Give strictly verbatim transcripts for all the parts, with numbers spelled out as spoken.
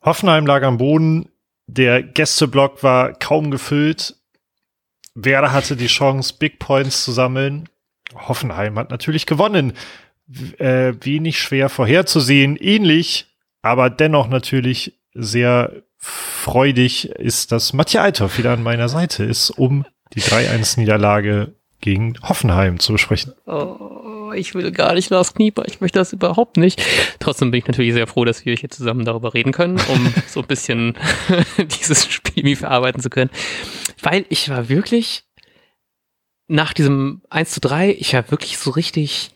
Hoffenheim lag am Boden, der Gästeblock war kaum gefüllt. Werder hatte die Chance, Big Points zu sammeln. Hoffenheim hat natürlich gewonnen. Äh, wenig schwer vorherzusehen, ähnlich, aber dennoch natürlich sehr freudig ist, dass Mattia Althoff wieder an meiner Seite ist, um die drei eins Niederlage gegen Hoffenheim zu besprechen. Oh, ich will gar nicht Lars Knieper, ich möchte das überhaupt nicht. Trotzdem bin ich natürlich sehr froh, dass wir hier zusammen darüber reden können, um so ein bisschen dieses Spiel verarbeiten zu können. Weil ich war wirklich nach diesem eins zu drei, ich war wirklich so richtig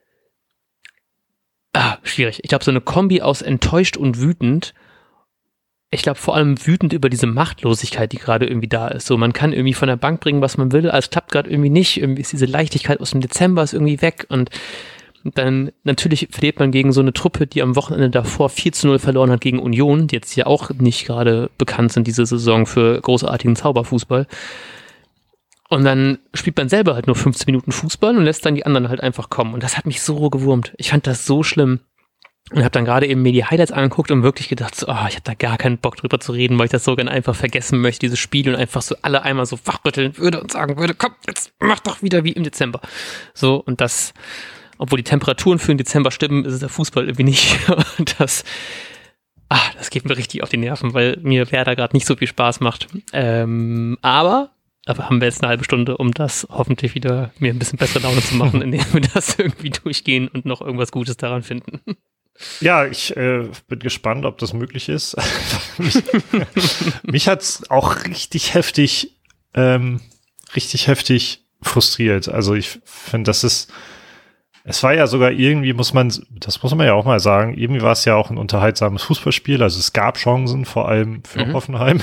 ah, schwierig. Ich glaube, so eine Kombi aus enttäuscht und wütend. Ich glaube, vor allem wütend über diese Machtlosigkeit, die gerade irgendwie da ist. So, man kann irgendwie von der Bank bringen, was man will, aber es klappt gerade irgendwie nicht. Irgendwie ist diese Leichtigkeit aus dem Dezember ist irgendwie weg und dann natürlich verliert man gegen so eine Truppe, die am Wochenende davor vier zu null verloren hat gegen Union, die jetzt ja auch nicht gerade bekannt sind diese Saison für großartigen Zauberfußball. Und dann spielt man selber halt nur fünfzehn Minuten Fußball und lässt dann die anderen halt einfach kommen. Und das hat mich so gewurmt. Ich fand das so schlimm. Und habe dann gerade eben mir die Highlights angeguckt und wirklich gedacht, so, oh, ich habe da gar keinen Bock drüber zu reden, weil ich das so gerne einfach vergessen möchte, dieses Spiel, und einfach so alle einmal so wachrütteln würde und sagen würde, komm, jetzt mach doch wieder wie im Dezember. So, und das, obwohl die Temperaturen für den Dezember stimmen, ist es der Fußball irgendwie nicht. Und das, ah, das geht mir richtig auf die Nerven, weil mir Werder gerade nicht so viel Spaß macht. Ähm, aber Aber haben wir jetzt eine halbe Stunde, um das hoffentlich wieder mir ein bisschen bessere Laune zu machen, indem wir das irgendwie durchgehen und noch irgendwas Gutes daran finden. Ja, ich äh, bin gespannt, ob das möglich ist. mich mich hat es auch richtig heftig, ähm, richtig heftig frustriert. Also ich finde, das ist, es war ja sogar irgendwie, muss man, das muss man ja auch mal sagen, irgendwie war es ja auch ein unterhaltsames Fußballspiel. Also es gab Chancen, vor allem für mhm. Hoffenheim.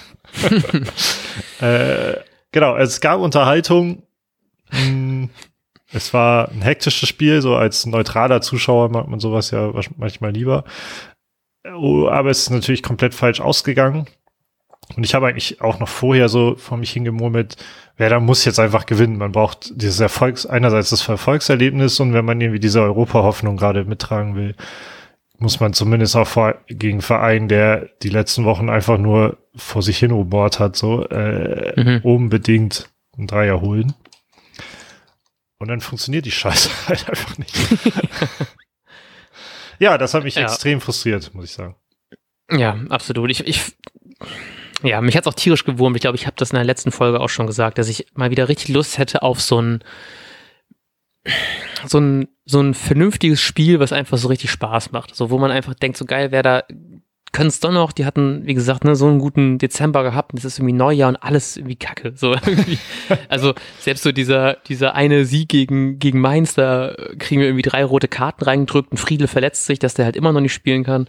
äh, genau, also es gab Unterhaltung. Hm, Es war ein hektisches Spiel, so als neutraler Zuschauer mag man sowas ja manchmal lieber. Aber es ist natürlich komplett falsch ausgegangen. Und ich habe eigentlich auch noch vorher so vor mich hingemurmelt, Werder muss jetzt einfach gewinnen. Man braucht dieses Erfolgs, einerseits das Erfolgserlebnis, und wenn man irgendwie diese Europa-Hoffnung gerade mittragen will, muss man zumindest auch vor, gegen einen Verein, der die letzten Wochen einfach nur vor sich hin rumort hat, so äh, mhm. unbedingt einen Dreier holen. Und dann funktioniert die Scheiße halt einfach nicht. Ja, das hat mich ja. extrem frustriert, muss ich sagen. Ja, absolut. Ich, ich ja, mich hat's auch tierisch gewurmt. Ich glaube, ich habe das in der letzten Folge auch schon gesagt, dass ich mal wieder richtig Lust hätte auf so ein so ein so ein vernünftiges Spiel, was einfach so richtig Spaß macht. So, wo man einfach denkt, so geil, wer da können es doch noch, die hatten, wie gesagt, ne, so einen guten Dezember gehabt, und es ist irgendwie Neujahr und alles irgendwie kacke. So irgendwie. Also selbst so dieser dieser eine Sieg gegen gegen Mainz, da kriegen wir irgendwie drei rote Karten reingedrückt und Friedel verletzt sich, dass der halt immer noch nicht spielen kann.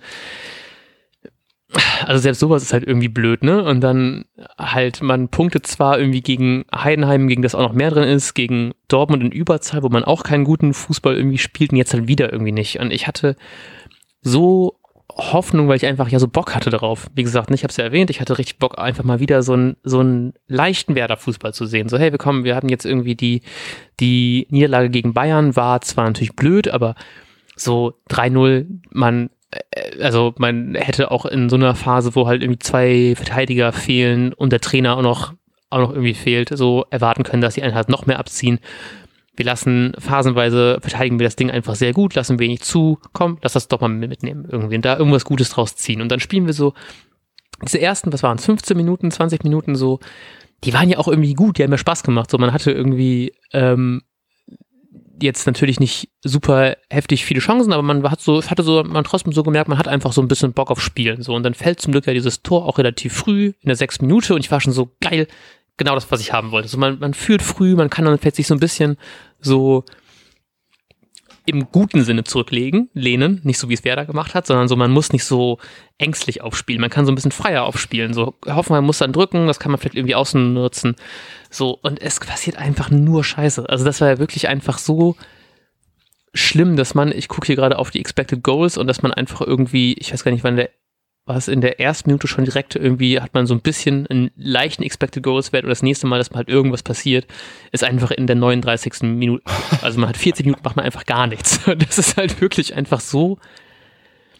Also selbst sowas ist halt irgendwie blöd, ne? Und dann halt, man punktet zwar irgendwie gegen Heidenheim, gegen das auch noch mehr drin ist, gegen Dortmund in Überzahl, wo man auch keinen guten Fußball irgendwie spielt, und jetzt halt wieder irgendwie nicht. Und ich hatte so Hoffnung, weil ich einfach ja so Bock hatte darauf. Wie gesagt, ich habe es ja erwähnt, ich hatte richtig Bock, einfach mal wieder so einen so einen leichten Werder-Fußball zu sehen. So, hey, wir kommen, wir hatten jetzt irgendwie die die Niederlage gegen Bayern, war zwar natürlich blöd, aber so drei null, man also man hätte auch in so einer Phase, wo halt irgendwie zwei Verteidiger fehlen und der Trainer auch noch auch noch irgendwie fehlt, so erwarten können, dass die einen halt noch mehr abziehen. Wir lassen phasenweise, verteidigen wir das Ding einfach sehr gut, lassen wenig zu, komm, lass das doch mal mitnehmen irgendwie und da irgendwas Gutes draus ziehen. Und dann spielen wir so diese ersten, was waren es, fünfzehn Minuten, zwanzig Minuten so, die waren ja auch irgendwie gut, die haben mir Spaß gemacht. So, man hatte irgendwie ähm, jetzt natürlich nicht super heftig viele Chancen, aber man hat so, hatte so, man trotzdem so gemerkt, man hat einfach so ein bisschen Bock auf Spielen. So, und dann fällt zum Glück ja dieses Tor auch relativ früh, in der sechsten Minute, und ich war schon so geil, genau das, was ich haben wollte. So, man, man führt früh, man kann dann plötzlich so ein bisschen so im guten Sinne zurücklegen, lehnen, nicht so wie es Werder gemacht hat, sondern so, man muss nicht so ängstlich aufspielen, man kann so ein bisschen freier aufspielen, so, Hoffenheim muss dann drücken, das kann man vielleicht irgendwie außen nutzen, so, und es passiert einfach nur Scheiße. Also das war ja wirklich einfach so schlimm, dass man, ich gucke hier gerade auf die Expected Goals, und dass man einfach irgendwie, ich weiß gar nicht, wann der war es in der ersten Minute schon direkt irgendwie, hat man so ein bisschen einen leichten Expected Goals Wert, und das nächste Mal, dass mal halt irgendwas passiert, ist einfach in der neununddreißigsten Minute. Also man hat vierzig Minuten, macht man einfach gar nichts. Das ist halt wirklich einfach so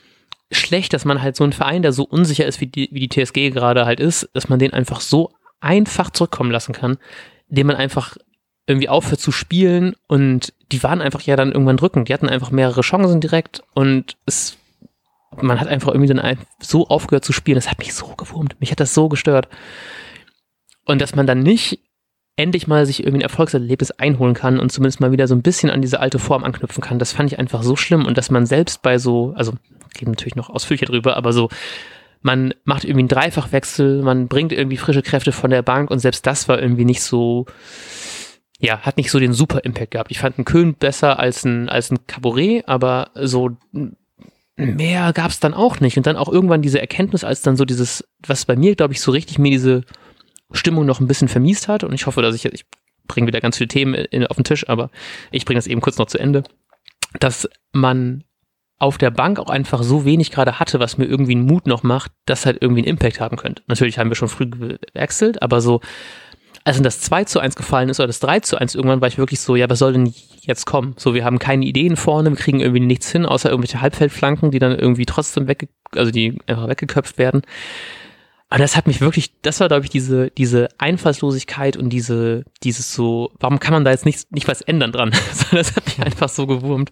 schlecht, dass man halt so einen Verein, der so unsicher ist, wie die, wie die T S G gerade halt ist, dass man den einfach so einfach zurückkommen lassen kann, indem man einfach irgendwie aufhört zu spielen und die waren einfach ja dann irgendwann drückend. Die hatten einfach mehrere Chancen direkt und es, man hat einfach irgendwie dann so aufgehört zu spielen. Das hat mich so gewurmt. Mich hat das so gestört. Und dass man dann nicht endlich mal sich irgendwie ein Erfolgserlebnis einholen kann und zumindest mal wieder so ein bisschen an diese alte Form anknüpfen kann, das fand ich einfach so schlimm. Und dass man selbst bei so, also reden natürlich noch ausführlicher drüber, aber so, man macht irgendwie einen Dreifachwechsel, man bringt irgendwie frische Kräfte von der Bank und selbst das war irgendwie nicht so, ja, hat nicht so den super Impact gehabt. Ich fand einen Köhn besser als ein, als ein Caboret, aber so mehr gab es dann auch nicht. Und dann auch irgendwann diese Erkenntnis, als dann so dieses, was bei mir, glaube ich, so richtig mir diese Stimmung noch ein bisschen vermiest hat. Und ich hoffe, dass ich, ich bringe wieder ganz viele Themen in, auf den Tisch, aber ich bringe das eben kurz noch zu Ende, dass man auf der Bank auch einfach so wenig gerade hatte, was mir irgendwie einen Mut noch macht, das halt irgendwie einen Impact haben könnte. Natürlich haben wir schon früh gewechselt, aber so, als dann das zwei zu eins gefallen ist oder das drei zu eins irgendwann, war ich wirklich so, ja, was soll denn jetzt kommen? So, wir haben keine Ideen vorne, wir kriegen irgendwie nichts hin, außer irgendwelche Halbfeldflanken, die dann irgendwie trotzdem wegge, also die einfach weggeköpft werden. Aber das hat mich wirklich, das war, glaube ich, diese, diese Einfallslosigkeit und diese, dieses so, warum kann man da jetzt nicht, nicht was ändern dran? Das hat mich einfach so gewurmt.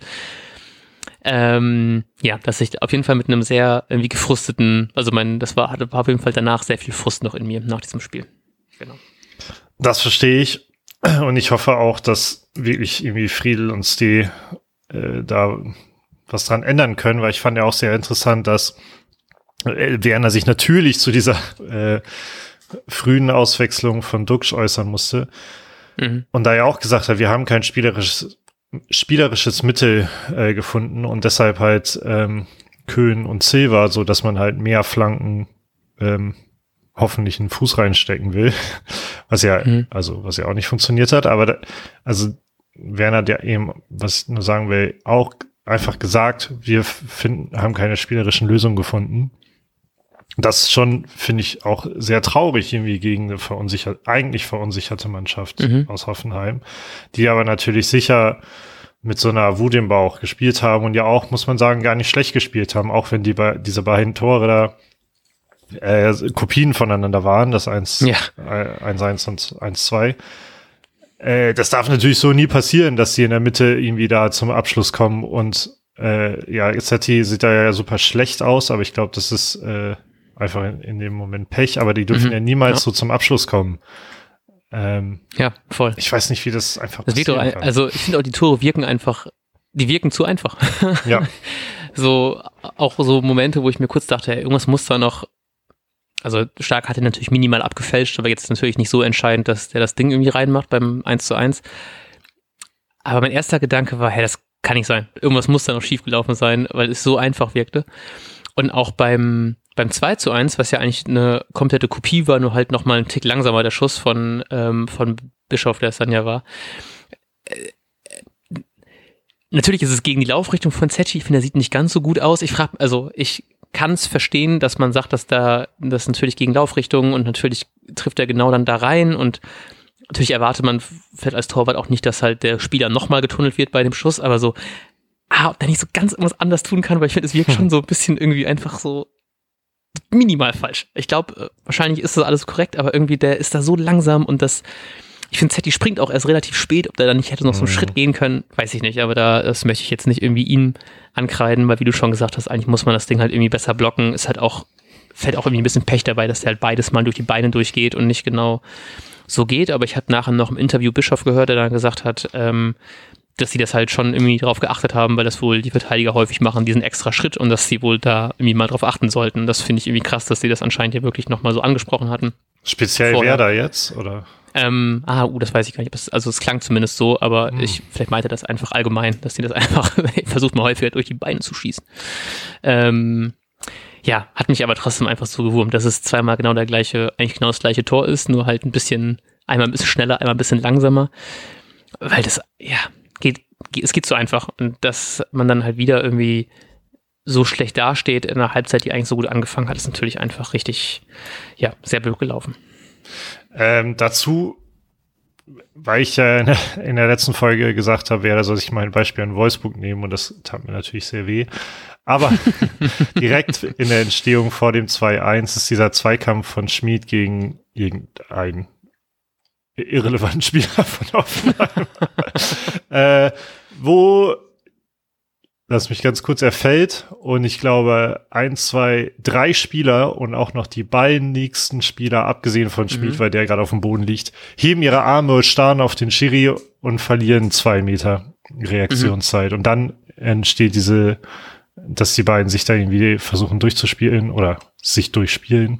Ähm, ja, dass ich auf jeden Fall mit einem sehr irgendwie gefrusteten, also mein, das war, hatte war auf jeden Fall danach sehr viel Frust noch in mir, nach diesem Spiel. Genau. Das verstehe ich. Und ich hoffe auch, dass wirklich irgendwie Friedel und Steh äh, da was dran ändern können, weil ich fand ja auch sehr interessant, dass Werner sich natürlich zu dieser äh, frühen Auswechslung von Duxch äußern musste. Mhm. Und da er auch gesagt hat, wir haben kein spielerisches, spielerisches Mittel äh, gefunden und deshalb halt ähm, Köhn und Silva, so dass man halt mehr Flanken ähm, hoffentlich einen Fuß reinstecken will, was ja, mhm. also was ja auch nicht funktioniert hat. Aber da, also Werner hat ja eben, was ich nur sagen will, auch einfach gesagt, wir finden, haben keine spielerischen Lösungen gefunden. Das schon, finde ich, auch sehr traurig irgendwie gegen eine verunsicherte, eigentlich verunsicherte Mannschaft mhm. aus Hoffenheim, die aber natürlich sicher mit so einer Wut im Bauch gespielt haben und ja auch, muss man sagen, gar nicht schlecht gespielt haben, auch wenn die be- diese beiden Tore da äh, Kopien voneinander waren, das eins eins und eins zwei. Äh, das darf natürlich so nie passieren, dass die in der Mitte irgendwie da zum Abschluss kommen und äh, ja, Zetti sieht da ja super schlecht aus, aber ich glaube, das ist äh, einfach in, in dem Moment Pech, aber die dürfen mhm. ja niemals ja. so zum Abschluss kommen. Ähm, ja, voll. Ich weiß nicht, wie das einfach das passieren kann. Also ich finde auch, die Tore wirken einfach, die wirken zu einfach. Ja. So, auch so Momente, wo ich mir kurz dachte, hey, irgendwas muss da noch, also Stark hat er natürlich minimal abgefälscht, aber jetzt natürlich nicht so entscheidend, dass der das Ding irgendwie reinmacht beim eins zu eins. Aber mein erster Gedanke war, hey, das kann nicht sein. Irgendwas muss da noch schiefgelaufen sein, weil es so einfach wirkte. Und auch beim beim zwei zu eins, was ja eigentlich eine komplette Kopie war, nur halt nochmal einen Tick langsamer, der Schuss von, ähm, von Bischof, der es dann ja war. Äh, natürlich ist es gegen die Laufrichtung von Zetti. Ich finde, er sieht nicht ganz so gut aus. Ich frage, also ich kann es verstehen, dass man sagt, dass da das natürlich gegen Laufrichtung und natürlich trifft er genau dann da rein und natürlich erwartet man vielleicht als Torwart auch nicht, dass halt der Spieler nochmal getunnelt wird bei dem Schuss, aber so, ah, ob der nicht so ganz irgendwas anders tun kann, weil ich finde, es wirkt schon so ein bisschen irgendwie einfach so minimal falsch. Ich glaube, wahrscheinlich ist das alles korrekt, aber irgendwie der ist da so langsam und das, ich finde, Zetti springt auch erst relativ spät, ob der da nicht hätte noch so einen mhm. Schritt gehen können, weiß ich nicht, aber da, das möchte ich jetzt nicht irgendwie ihm ankreiden, weil wie du schon gesagt hast, eigentlich muss man das Ding halt irgendwie besser blocken, ist halt auch, fällt auch irgendwie ein bisschen Pech dabei, dass der halt beides mal durch die Beine durchgeht und nicht genau so geht, aber ich habe nachher noch im Interview Bischof gehört, der dann gesagt hat, ähm, dass sie das halt schon irgendwie drauf geachtet haben, weil das wohl die Verteidiger häufig machen, diesen extra Schritt und dass sie wohl da irgendwie mal drauf achten sollten. Das finde ich irgendwie krass, dass sie das anscheinend ja wirklich nochmal so angesprochen hatten. Speziell wer da jetzt, oder? Ähm, ah, uh, das weiß ich gar nicht. Also es klang zumindest so, aber hm. ich vielleicht meinte das einfach allgemein, dass sie das einfach versucht mal häufiger durch die Beine zu schießen. Ähm, ja, hat mich aber trotzdem einfach so gewurmt, dass es zweimal genau der gleiche, eigentlich genau das gleiche Tor ist, nur halt ein bisschen, einmal ein bisschen schneller, einmal ein bisschen langsamer, weil das, ja, geht, es geht so einfach und dass man dann halt wieder irgendwie so schlecht dasteht in einer Halbzeit, die eigentlich so gut angefangen hat, ist natürlich einfach richtig, ja, sehr blöd gelaufen. Ähm, dazu weil ich ja in, in der letzten Folge gesagt habe, wer soll sich mal ein Beispiel an Wolfsburg nehmen und das tat mir natürlich sehr weh. Aber direkt in der Entstehung vor dem zwei eins ist dieser Zweikampf von Schmid gegen irgendeinen irrelevanten Spieler von Hoffenheim, äh, wo, lass mich ganz kurz, er fällt und ich glaube, ein, zwei, drei Spieler und auch noch die beiden nächsten Spieler, abgesehen von Schmid, mhm. weil der gerade auf dem Boden liegt, heben ihre Arme, starren auf den Schiri und verlieren zwei Meter Reaktionszeit. Mhm. Und dann entsteht diese, dass die beiden sich da irgendwie versuchen durchzuspielen oder sich durchspielen.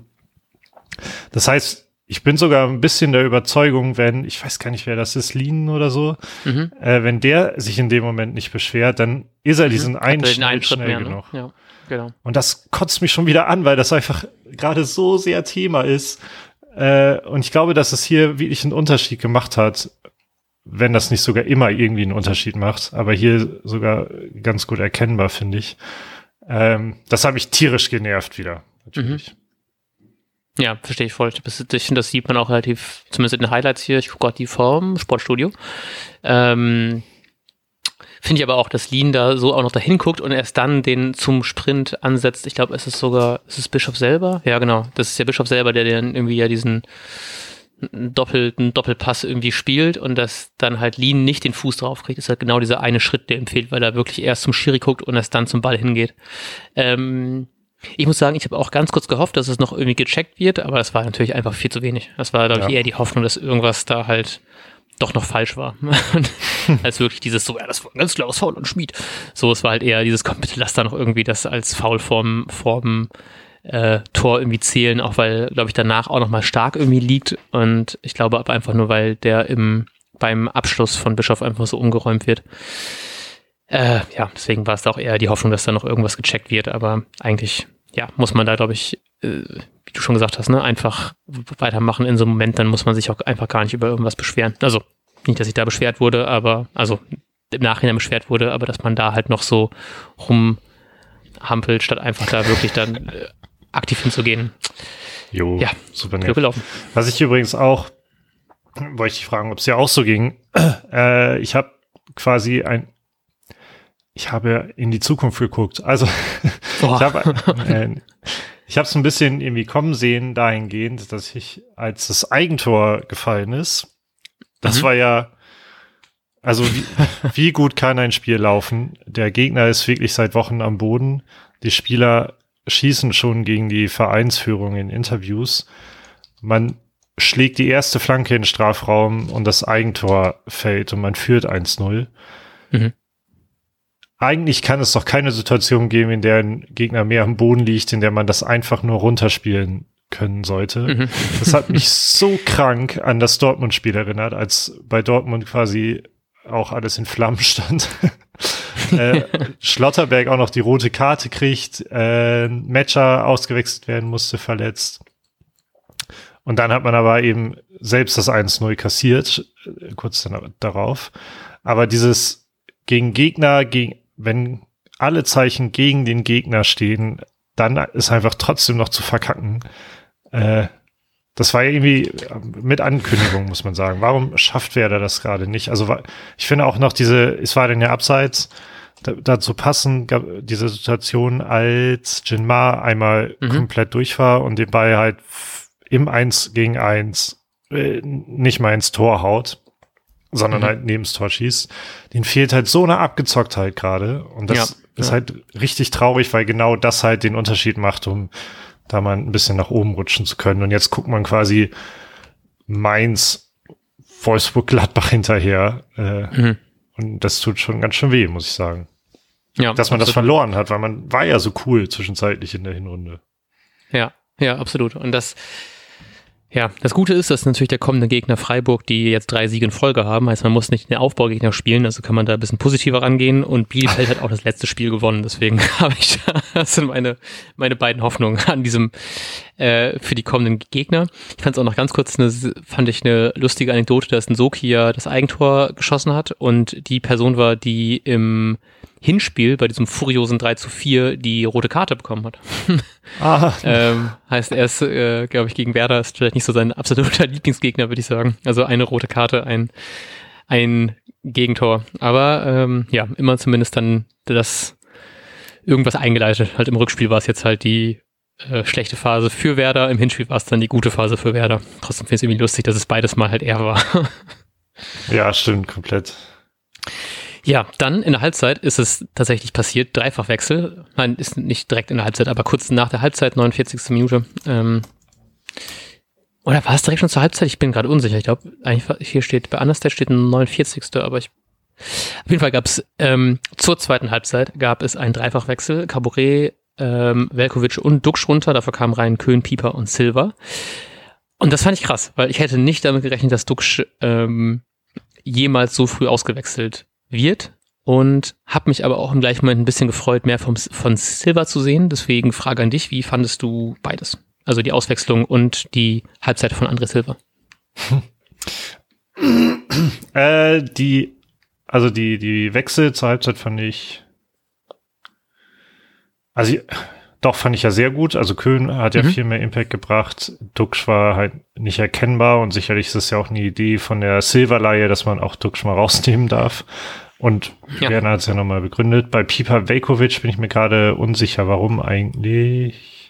Das heißt, ich bin sogar ein bisschen der Überzeugung, wenn, ich weiß gar nicht, wer das ist, Lien oder so, mhm. äh, wenn der sich in dem Moment nicht beschwert, dann ist er diesen mhm. einen Schritt schnell mehr, genug. Ne? Ja, genau. Und das kotzt mich schon wieder an, weil das einfach gerade so sehr Thema ist. Äh, und ich glaube, dass es hier wirklich einen Unterschied gemacht hat, wenn das nicht sogar immer irgendwie einen Unterschied macht, aber hier sogar ganz gut erkennbar, finde ich. Ähm, das hat mich tierisch genervt wieder, natürlich. Mhm. Ja, verstehe ich voll. Ich finde, das sieht man auch relativ, zumindest in den Highlights hier, ich gucke gerade die vom Sportstudio. Ähm, finde ich aber auch, dass Lien da so auch noch dahin guckt und erst dann den zum Sprint ansetzt. Ich glaube, es ist sogar, ist es Bischof selber? Ja, genau. Das ist der Bischof selber, der dann irgendwie ja diesen doppelten Doppelpass irgendwie spielt und dass dann halt Lien nicht den Fuß drauf kriegt, ist halt genau dieser eine Schritt, der ihm fehlt, weil er wirklich erst zum Schiri guckt und erst dann zum Ball hingeht. Ähm, Ich muss sagen, ich habe auch ganz kurz gehofft, dass es noch irgendwie gecheckt wird, aber das war natürlich einfach viel zu wenig. Das war, glaube ich, ja. eher die Hoffnung, dass irgendwas da halt doch noch falsch war. Als wirklich dieses so, ja, das war ein ganz klares Foul und Schmid. So, es war halt eher dieses, komm, bitte lass da noch irgendwie das als Foul vorm, vorm äh, Tor irgendwie zählen, auch weil, glaube ich, danach auch nochmal stark irgendwie liegt und ich glaube aber einfach nur, weil der im beim Abschluss von Bischof einfach so umgeräumt wird. Äh, ja, deswegen war es da auch eher die Hoffnung, dass da noch irgendwas gecheckt wird, aber eigentlich ja, muss man da, glaube ich, äh, wie du schon gesagt hast, ne, einfach weitermachen in so einem Moment, dann muss man sich auch einfach gar nicht über irgendwas beschweren. Also, nicht, dass ich da beschwert wurde, aber, also im Nachhinein beschwert wurde, aber dass man da halt noch so rumhampelt, statt einfach da wirklich dann äh, aktiv hinzugehen. Jo, ja, super nett. Gelaufen. Was ich übrigens auch, wollte ich dich fragen, ob es dir auch so ging, äh, ich habe quasi ein Ich habe in die Zukunft geguckt. Also ich habe äh, ich habe es ein bisschen irgendwie kommen sehen dahingehend, dass ich, als das Eigentor gefallen ist, das mhm. war ja, also wie, wie gut kann ein Spiel laufen? Der Gegner ist wirklich seit Wochen am Boden. Die Spieler schießen schon gegen die Vereinsführung in Interviews. Man schlägt die erste Flanke in den Strafraum und das Eigentor fällt und man führt eins null. Mhm. Eigentlich kann es doch keine Situation geben, in der ein Gegner mehr am Boden liegt, in der man das einfach nur runterspielen können sollte. Mhm. Das hat mich so krank an das Dortmund-Spiel erinnert, als bei Dortmund quasi auch alles in Flammen stand. äh, Schlotterberg auch noch die rote Karte kriegt, äh, Metscher ausgewechselt werden musste, verletzt. Und dann hat man aber eben selbst das eins null kassiert, äh, kurz dann, darauf. Aber dieses gegen Gegner, gegen wenn alle Zeichen gegen den Gegner stehen, dann ist einfach trotzdem noch zu verkacken. Äh, das war ja irgendwie mit Ankündigung, muss man sagen. Warum schafft Werder das gerade nicht? Also ich finde auch noch diese, es war dann ja abseits, da, dazu passen gab diese Situation, als Jinmar einmal mhm. komplett durch war und den Ball halt im eins gegen eins äh, nicht mal ins Tor haut, sondern mhm. halt neben das Tor schießt. Den fehlt halt so eine Abgezocktheit gerade. Und das ja, ist ja. halt richtig traurig, weil genau das halt den Unterschied macht, um da mal ein bisschen nach oben rutschen zu können. Und jetzt guckt man quasi Mainz, Wolfsburg, Gladbach hinterher. Äh, mhm. Und das tut schon ganz schön weh, muss ich sagen. Ja, dass man absolut. Das verloren hat, weil man war ja so cool zwischenzeitlich in der Hinrunde. Ja, ja, absolut. Und das Ja, das Gute ist, dass natürlich der kommende Gegner Freiburg, die jetzt drei Siege in Folge haben, heißt, man muss nicht den Aufbaugegner spielen, also kann man da ein bisschen positiver rangehen und Bielefeld hat auch das letzte Spiel gewonnen, deswegen habe ich da, das sind meine, meine beiden Hoffnungen an diesem, äh, für die kommenden Gegner. Ich fand es auch noch ganz kurz, eine, fand ich eine lustige Anekdote, dass Nsoki ja das Eigentor geschossen hat und die Person war, die im Hinspiel bei diesem furiosen drei zu vier die rote Karte bekommen hat. Ah. ähm, heißt, er ist, äh, glaube ich, gegen Werder ist vielleicht nicht so sein absoluter Lieblingsgegner, würde ich sagen. Also eine rote Karte, ein, ein Gegentor. Aber ähm, ja, immer zumindest dann das irgendwas eingeleitet. Halt im Rückspiel war es jetzt halt die äh, schlechte Phase für Werder, im Hinspiel war es dann die gute Phase für Werder. Trotzdem finde ich es irgendwie lustig, dass es beides mal halt er war. Ja, stimmt, komplett. Ja, dann in der Halbzeit ist es tatsächlich passiert, Dreifachwechsel. Nein, ist nicht direkt in der Halbzeit, aber kurz nach der Halbzeit, neunundvierzigste Minute. Ähm, oder war es direkt schon zur Halbzeit? Ich bin gerade unsicher. Ich glaube, eigentlich hier steht, bei Anderstedt steht neunundvierzigste aber ich auf jeden Fall gab es ähm, zur zweiten Halbzeit gab es einen Dreifachwechsel. Caboret, ähm, Veljković und Duksch runter. Dafür kamen rein Köhn, Pieper und Silva. Und das fand ich krass, weil ich hätte nicht damit gerechnet, dass Duksch ähm, jemals so früh ausgewechselt wird und habe mich aber auch im gleichen Moment ein bisschen gefreut, mehr vom, von Silva zu sehen. Deswegen Frage an dich, wie fandest du beides? Also die Auswechslung und die Halbzeit von André Silva. äh, die, also die, die Wechsel zur Halbzeit fand ich, also doch fand ich ja sehr gut. Also Köhn hat ja mhm. viel mehr Impact gebracht. Duksch war halt nicht erkennbar und sicherlich ist es ja auch eine Idee von der Silva-Leihe, dass man auch Duksch mal rausnehmen darf. Und ja. Werner hat es ja nochmal begründet. Bei Pieper Veljković bin ich mir gerade unsicher, warum eigentlich.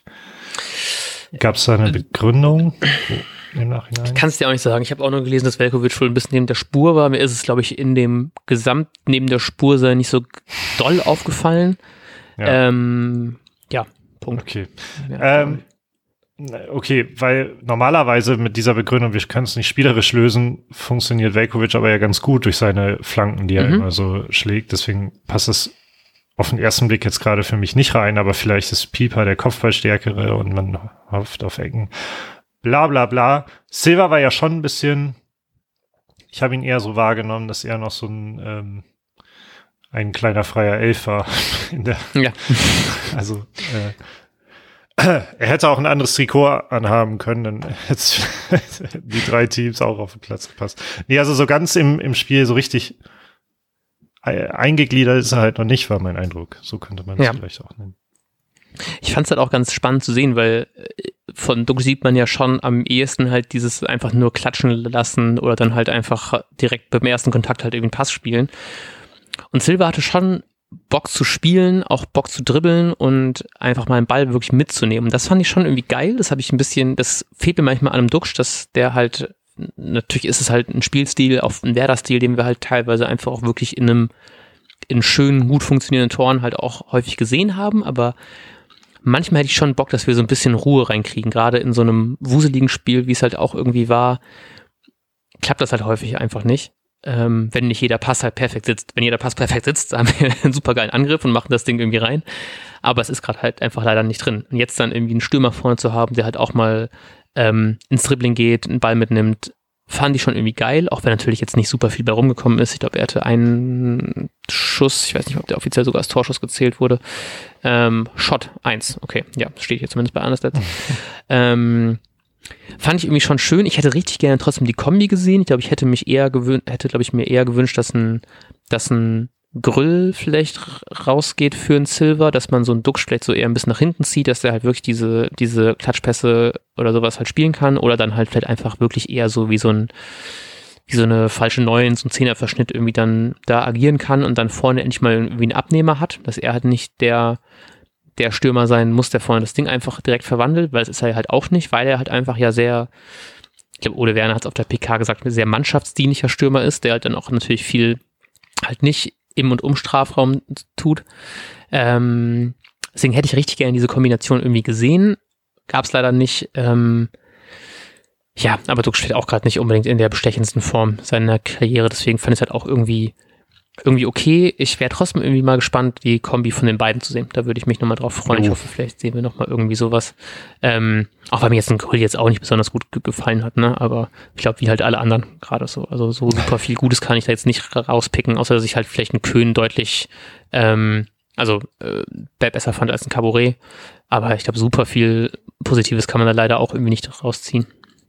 Gab es da eine Begründung im Nachhinein? Ich kann es dir auch nicht sagen. Ich habe auch nur gelesen, dass Veljković wohl ein bisschen neben der Spur war. Mir ist es, glaube ich, in dem Gesamt neben der Spur sein nicht so doll aufgefallen. Ja, ähm, ja Punkt. Okay. Ja, ähm, okay, weil normalerweise mit dieser Begründung, wir können es nicht spielerisch lösen, funktioniert Veljković aber ja ganz gut durch seine Flanken, die er mhm. immer so schlägt. Deswegen passt es auf den ersten Blick jetzt gerade für mich nicht rein, aber vielleicht ist Pieper der Kopfballstärkere und man hofft auf Ecken. Bla bla bla. Silva war ja schon ein bisschen, ich habe ihn eher so wahrgenommen, dass er noch so ein ähm, ein kleiner freier Elf war. In der, ja. Also äh, er hätte auch ein anderes Trikot anhaben können, dann hätte die drei Teams auch auf den Platz gepasst. Nee, also so ganz im, im Spiel so richtig eingegliedert ist er halt noch nicht, war mein Eindruck. So könnte man es ja. vielleicht auch nennen. Ich fand es halt auch ganz spannend zu sehen, weil von Duksch sieht man ja schon am ehesten halt dieses einfach nur klatschen lassen oder dann halt einfach direkt beim ersten Kontakt halt irgendwie einen Pass spielen. Und Silva hatte schon Bock zu spielen, auch Bock zu dribbeln und einfach mal einen Ball wirklich mitzunehmen. Und das fand ich schon irgendwie geil. Das habe ich ein bisschen, das fehlt mir manchmal an einem Duksch, dass der halt, natürlich ist es halt ein Spielstil, auf ein Werder-Stil, den wir halt teilweise einfach auch wirklich in einem, in schönen, gut funktionierenden Toren halt auch häufig gesehen haben, aber manchmal hätte ich schon Bock, dass wir so ein bisschen Ruhe reinkriegen, gerade in so einem wuseligen Spiel, wie es halt auch irgendwie war, klappt das halt häufig einfach nicht. Ähm, wenn nicht jeder Pass halt perfekt sitzt. Wenn jeder Pass perfekt sitzt, haben wir einen super geilen Angriff und machen das Ding irgendwie rein. Aber es ist gerade halt einfach leider nicht drin. Und jetzt dann irgendwie einen Stürmer vorne zu haben, der halt auch mal ähm, ins Dribbling geht, einen Ball mitnimmt, fand ich schon irgendwie geil, auch wenn natürlich jetzt nicht super viel bei rumgekommen ist. Ich glaube, er hatte einen Schuss, ich weiß nicht, ob der offiziell sogar als Torschuss gezählt wurde. Ähm, Shot eins, okay, ja, steht hier zumindest bei Anderstedt. ähm, Fand ich irgendwie schon schön. Ich hätte richtig gerne trotzdem die Kombi gesehen. Ich glaube, ich hätte mich eher gewünscht, hätte, glaube ich, mir eher gewünscht, dass ein, dass ein Grill vielleicht rausgeht für einen Silva, dass man so einen Duksch vielleicht so eher ein bisschen nach hinten zieht, dass der halt wirklich diese, diese Klatschpässe oder sowas halt spielen kann oder dann halt vielleicht einfach wirklich eher so wie so ein, wie so eine falsche Neun, so ein Zehnerverschnitt irgendwie dann da agieren kann und dann vorne endlich mal irgendwie einen Abnehmer hat, dass er halt nicht der der Stürmer sein muss, der vorne das Ding einfach direkt verwandelt, weil das ist er halt auch nicht, weil er halt einfach ja sehr, ich glaube, Ole Werner hat es auf der P K gesagt, ein sehr mannschaftsdienlicher Stürmer ist, der halt dann auch natürlich viel halt nicht im und um Strafraum tut. Ähm, deswegen hätte ich richtig gerne diese Kombination irgendwie gesehen. Gab es leider nicht. Ähm, ja, aber Duksch steht auch gerade nicht unbedingt in der bestechendsten Form seiner Karriere, deswegen fand ich es halt auch irgendwie irgendwie okay. Ich wäre trotzdem irgendwie mal gespannt, die Kombi von den beiden zu sehen. Da würde ich mich nochmal drauf freuen. Ich hoffe, vielleicht sehen wir nochmal irgendwie sowas. Ähm, auch weil mir jetzt ein Grill jetzt auch nicht besonders gut ge- gefallen hat, ne? Aber ich glaube, wie halt alle anderen gerade so. Also so super viel Gutes kann ich da jetzt nicht rauspicken, außer dass ich halt vielleicht einen Köhn deutlich, ähm, also äh, besser fand als ein Caboret. Aber ich glaube, super viel Positives kann man da leider auch irgendwie nicht rausziehen.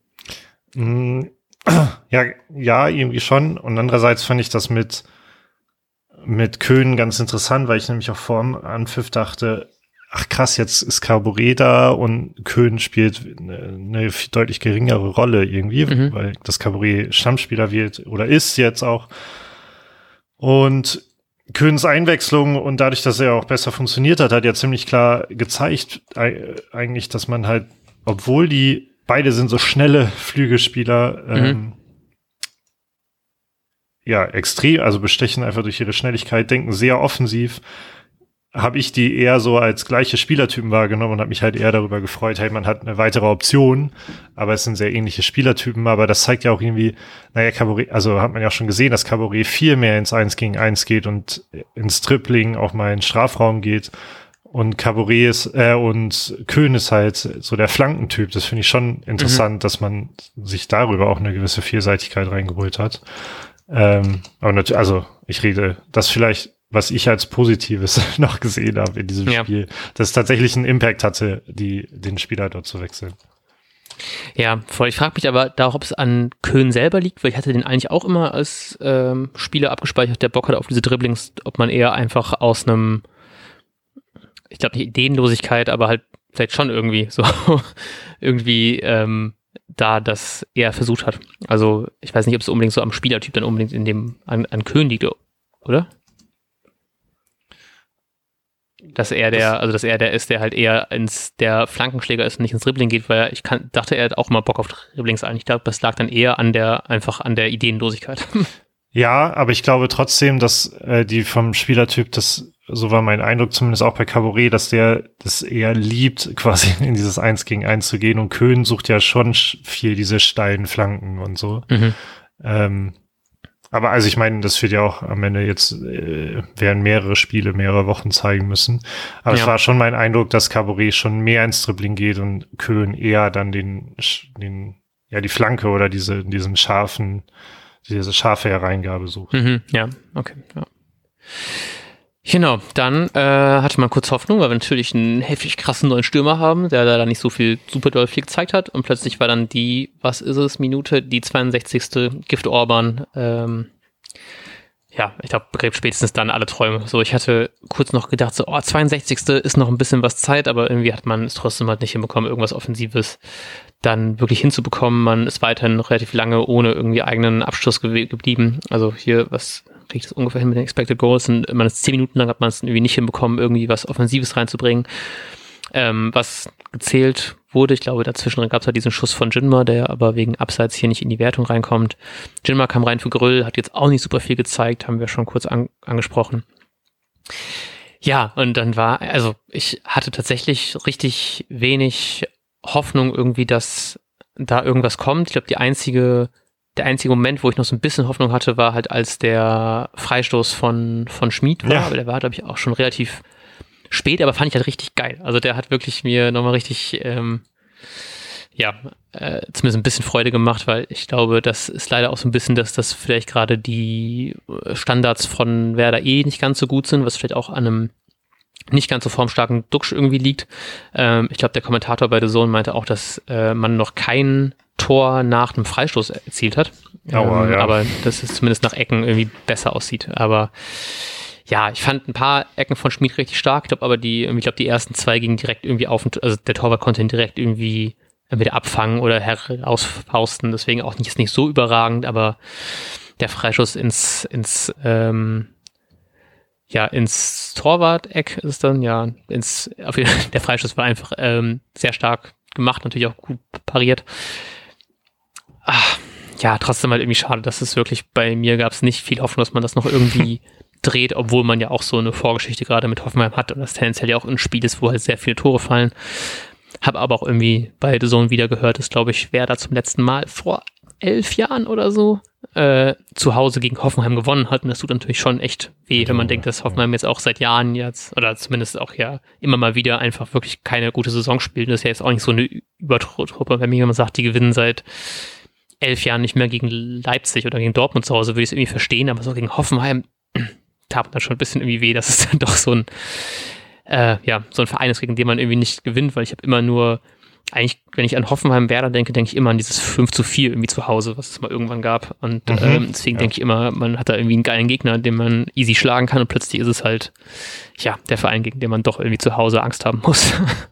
Ja, ja, irgendwie schon. Und andererseits fand ich das mit mit Köhn ganz interessant, weil ich nämlich auch vor dem Anpfiff dachte, ach krass, jetzt ist Caboret da und Köhn spielt eine, eine deutlich geringere Rolle irgendwie, mhm. weil das Caboret Stammspieler wird oder ist jetzt auch. Und Köhns Einwechslung und dadurch, dass er auch besser funktioniert hat, hat ja ziemlich klar gezeigt eigentlich, dass man halt, obwohl die beide sind so schnelle Flügelspieler, mhm. ähm, ja, extrem, also bestechen einfach durch ihre Schnelligkeit, denken sehr offensiv, habe ich die eher so als gleiche Spielertypen wahrgenommen und habe mich halt eher darüber gefreut, hey, man hat eine weitere Option, aber es sind sehr ähnliche Spielertypen, aber das zeigt ja auch irgendwie, naja, Caboret, also hat man ja auch schon gesehen, dass Caboret viel mehr ins Eins gegen Eins geht und ins Dribbling auch mal in den Strafraum geht und Caboret ist, äh, und Köhn ist halt so der Flankentyp, das finde ich schon interessant, mhm. dass man sich darüber auch eine gewisse Vielseitigkeit reingeholt hat. Ähm, aber natürlich, also ich rede, das vielleicht, was ich als Positives noch gesehen habe in diesem ja. Spiel, dass es tatsächlich einen Impact hatte, die, den Spieler dort zu wechseln. Ja, voll. Ich frage mich aber da, ob es an Köhn selber liegt, weil ich hatte den eigentlich auch immer als ähm, Spieler abgespeichert, der Bock hat auf diese Dribblings, ob man eher einfach aus einem, ich glaube nicht Ideenlosigkeit, aber halt vielleicht schon irgendwie so irgendwie ähm, da das eher versucht hat. Also ich weiß nicht, ob es unbedingt so am Spielertyp dann unbedingt in dem an, an Köhn liegt, oder? Dass er der, also dass er der ist, der halt eher ins der Flankenschläger ist und nicht ins Dribbling geht, weil ich kann, dachte, er hat auch mal Bock auf Dribblings eigentlich. Ich glaube, das lag dann eher an der, einfach an der Ideenlosigkeit. Ja, aber ich glaube trotzdem, dass äh, die vom Spielertyp, das, so war mein Eindruck zumindest auch bei Caboret, dass der das eher liebt, quasi in dieses Eins gegen Eins zu gehen und Köhn sucht ja schon viel diese steilen Flanken und so. Mhm. Ähm, Aber also ich meine, das wird ja auch am Ende jetzt, äh, werden mehrere Spiele, mehrere Wochen zeigen müssen. Aber ja. es war schon mein Eindruck, dass Caboret schon mehr ins Dribbling geht und Köhn eher dann den, den, ja, die Flanke oder diese, diesen scharfen, diese scharfe Hereingabe sucht. Mhm, ja, okay, ja. Genau, dann äh, hatte man kurz Hoffnung, weil wir natürlich einen heftig krassen neuen Stürmer haben, der da nicht so viel super doll viel gezeigt hat und plötzlich war dann die, was ist es, Minute, die zweiundsechzigste Gift Orban, ähm, ja, ich glaube, begräbt spätestens dann alle Träume. So, ich hatte kurz noch gedacht, so, oh, zweiundsechzigste ist noch ein bisschen was Zeit, aber irgendwie hat man es trotzdem halt nicht hinbekommen, irgendwas Offensives dann wirklich hinzubekommen. Man ist weiterhin noch relativ lange ohne irgendwie eigenen Abschluss ge- geblieben. Also hier, was kriegt es ungefähr hin mit den Expected Goals und man ist zehn Minuten lang hat man es irgendwie nicht hinbekommen, irgendwie was Offensives reinzubringen. Ähm, was gezählt wurde, ich glaube, dazwischen gab es halt diesen Schuss von Jinma, der aber wegen Abseits hier nicht in die Wertung reinkommt. Jinma kam rein für Grüll, hat jetzt auch nicht super viel gezeigt, haben wir schon kurz an, angesprochen. Ja, und dann war, also ich hatte tatsächlich richtig wenig Hoffnung irgendwie, dass da irgendwas kommt. Ich glaube, die einzige Der einzige Moment, wo ich noch so ein bisschen Hoffnung hatte, war halt, als der Freistoß von, von Schmid war. Ja. Aber der war, glaube ich, auch schon relativ spät, aber fand ich halt richtig geil. Also der hat wirklich mir nochmal richtig, ähm, ja, äh, zumindest ein bisschen Freude gemacht, weil ich glaube, das ist leider auch so ein bisschen, dass das vielleicht gerade die Standards von Werder eh nicht ganz so gut sind, was vielleicht auch an einem nicht ganz so formstarken Duxch irgendwie liegt. Ähm, ich glaube, der Kommentator bei The Zone meinte auch, dass äh, man noch kein Tor nach einem Freistoß erzielt hat. Aua, ähm, ja. Aber dass es zumindest nach Ecken irgendwie besser aussieht. Aber ja, ich fand ein paar Ecken von Schmid richtig stark. Ich glaube aber die, ich glaube die ersten zwei gingen direkt irgendwie auf und, also der Torwart konnte ihn direkt irgendwie entweder abfangen oder herausfausten. Deswegen auch nicht, ist nicht so überragend, aber der Freischuss ins, ins, ähm, ja, ins Torwart-Eck ist es dann, ja, ins, auf jeden Fall, der Freischuss war einfach ähm, sehr stark gemacht, natürlich auch gut pariert. Ach, ja, trotzdem halt irgendwie schade, dass es wirklich, bei mir gab es nicht viel Hoffnung, dass man das noch irgendwie dreht, obwohl man ja auch so eine Vorgeschichte gerade mit Hoffenheim hat und das tendenziell ja auch ein Spiel ist, wo halt sehr viele Tore fallen. Habe aber auch irgendwie bei The Zone wieder gehört, dass, glaube ich, wer da zum letzten Mal vor elf Jahren oder so äh, zu Hause gegen Hoffenheim gewonnen hat und das tut natürlich schon echt weh, wenn man denkt, dass Hoffenheim jetzt auch seit Jahren jetzt, oder zumindest auch ja immer mal wieder einfach wirklich keine gute Saison spielt. Das ist ja jetzt auch nicht so eine Übertruppe, wenn mir jemand sagt, die gewinnen seit elf Jahren nicht mehr gegen Leipzig oder gegen Dortmund zu Hause, würde ich es irgendwie verstehen, aber so gegen Hoffenheim tat dann schon ein bisschen irgendwie weh, dass es dann doch so ein äh, ja, so ein Verein ist, gegen den man irgendwie nicht gewinnt, weil ich habe immer nur eigentlich, wenn ich an Hoffenheim-Werder denke, denke ich immer an dieses fünf zu vier irgendwie zu Hause, was es mal irgendwann gab. Und mhm, ähm, deswegen ja. denke ich immer, man hat da irgendwie einen geilen Gegner, den man easy schlagen kann und plötzlich ist es halt, ja, der Verein, gegen den man doch irgendwie zu Hause Angst haben muss.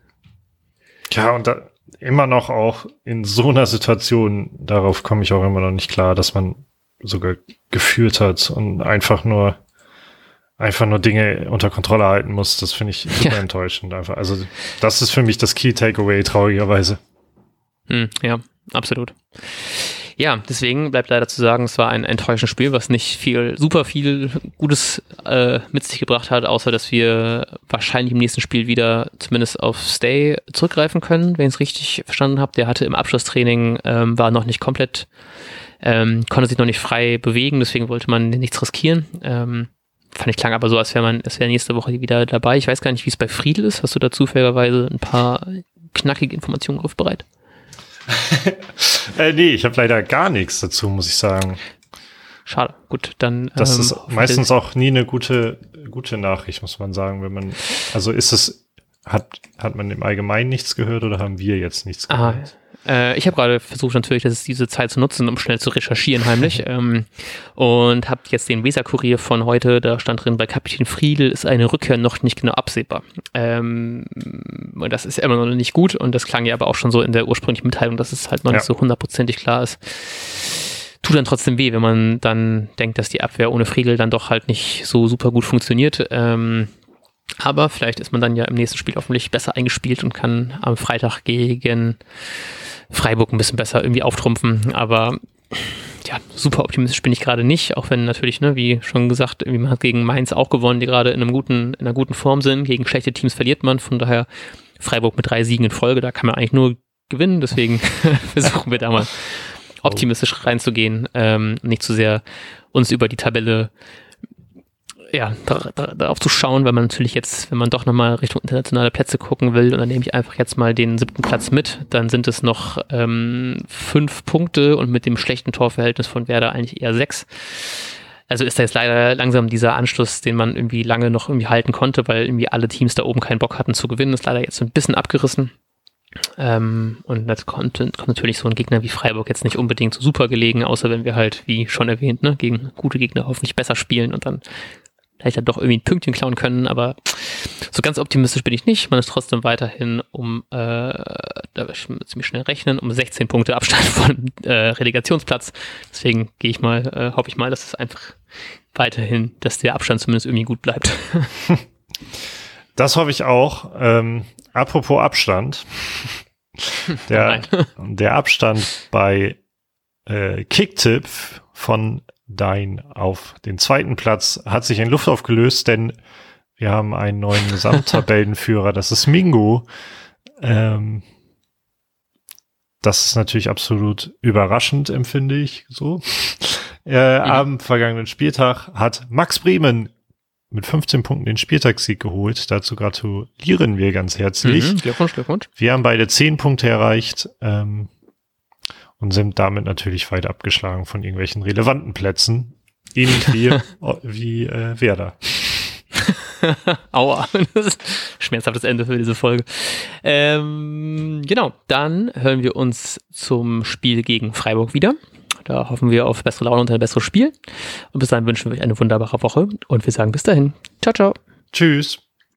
Ja, und da immer noch auch in so einer Situation, darauf komme ich auch immer noch nicht klar, dass man sogar geführt hat und einfach nur einfach nur Dinge unter Kontrolle halten muss. Das finde ich super ja. enttäuschend einfach. Also das ist für mich das Key Takeaway, traurigerweise. Hm, ja, absolut. Ja, deswegen bleibt leider zu sagen, es war ein enttäuschendes Spiel, was nicht viel, super viel Gutes äh, mit sich gebracht hat, außer dass wir wahrscheinlich im nächsten Spiel wieder zumindest auf Stay zurückgreifen können, wenn ich es richtig verstanden habe. Der hatte im Abschlusstraining, ähm, war noch nicht komplett, ähm, konnte sich noch nicht frei bewegen, deswegen wollte man nichts riskieren. Ähm, fand ich klang aber so, als wäre man, es wäre nächste Woche wieder dabei. Ich weiß gar nicht, wie es bei Friedl ist. Hast du da zufälligerweise ein paar knackige Informationen griffbereit? äh, nee, ich habe leider gar nichts dazu, muss ich sagen. Schade, gut, dann. Das ähm, ist meistens auch nie eine gute, gute Nachricht, muss man sagen, wenn man, also ist es, hat, hat man im Allgemeinen nichts gehört oder haben wir jetzt nichts gehört? Ah, äh, ich habe gerade versucht natürlich, dass diese Zeit zu nutzen, um schnell zu recherchieren heimlich ähm, und habe jetzt den Weser-Kurier von heute, da stand drin, bei Kapitän Friedl ist eine Rückkehr noch nicht genau absehbar. Ähm, und das ist ja immer noch nicht gut und das klang ja aber auch schon so in der ursprünglichen Mitteilung, dass es halt noch ja. nicht so hundertprozentig klar ist. Tut dann trotzdem weh, wenn man dann denkt, dass die Abwehr ohne Friedl dann doch halt nicht so super gut funktioniert. Ähm, aber vielleicht ist man dann ja im nächsten Spiel hoffentlich besser eingespielt und kann am Freitag gegen Freiburg ein bisschen besser irgendwie auftrumpfen. Aber ja, super optimistisch bin ich gerade nicht, auch wenn natürlich, ne, wie schon gesagt, irgendwie man hat gegen Mainz auch gewonnen, die gerade in einem guten, in einer guten Form sind. Gegen schlechte Teams verliert man, von daher Freiburg mit drei Siegen in Folge, da kann man eigentlich nur gewinnen, deswegen versuchen wir da mal optimistisch reinzugehen, ähm, nicht zu sehr uns über die Tabelle ja, da, da, darauf zu schauen, weil man natürlich jetzt, wenn man doch nochmal Richtung internationale Plätze gucken will, und dann nehme ich einfach jetzt mal den siebten Platz mit, dann sind es noch ähm, fünf Punkte und mit dem schlechten Torverhältnis von Werder eigentlich eher sechs. Also ist da jetzt leider langsam dieser Anschluss, den man irgendwie lange noch irgendwie halten konnte, weil irgendwie alle Teams da oben keinen Bock hatten zu gewinnen, ist leider jetzt so ein bisschen abgerissen. Ähm, und das kommt, kommt natürlich so ein Gegner wie Freiburg jetzt nicht unbedingt so super gelegen, außer wenn wir halt, wie schon erwähnt, ne, gegen gute Gegner hoffentlich besser spielen und dann vielleicht dann doch irgendwie ein Pünktchen klauen können, aber so ganz optimistisch bin ich nicht. Man ist trotzdem weiterhin um, äh, da ich ziemlich schnell rechnen, um sechzehn Punkte Abstand von äh, Relegationsplatz. Deswegen gehe ich mal, äh, hoffe ich mal, dass es einfach weiterhin, dass der Abstand zumindest irgendwie gut bleibt. Das hoffe ich auch. Ähm, apropos Abstand. Der, der Abstand bei äh, Kicktipp von Dein auf den zweiten Platz hat sich in Luft aufgelöst, denn wir haben einen neuen Gesamttabellenführer, das ist Mingo. Ähm, das ist natürlich absolut überraschend, empfinde ich so. Äh, mhm. Am vergangenen Spieltag hat Max Bremen mit fünfzehn Punkten den Spieltagssieg geholt. Dazu gratulieren wir ganz herzlich. Mhm, Glückwunsch, Glückwunsch. Wir haben beide zehn Punkte erreicht. Ähm, und sind damit natürlich weit abgeschlagen von irgendwelchen relevanten Plätzen, ähnlich wie, wie äh, Werder. Aua, das ist ein schmerzhaftes Ende für diese Folge. Ähm, genau, dann hören wir uns zum Spiel gegen Freiburg wieder. Da hoffen wir auf bessere Laune und ein besseres Spiel. Und bis dahin wünschen wir euch eine wunderbare Woche und wir sagen bis dahin. Ciao, ciao. Tschüss.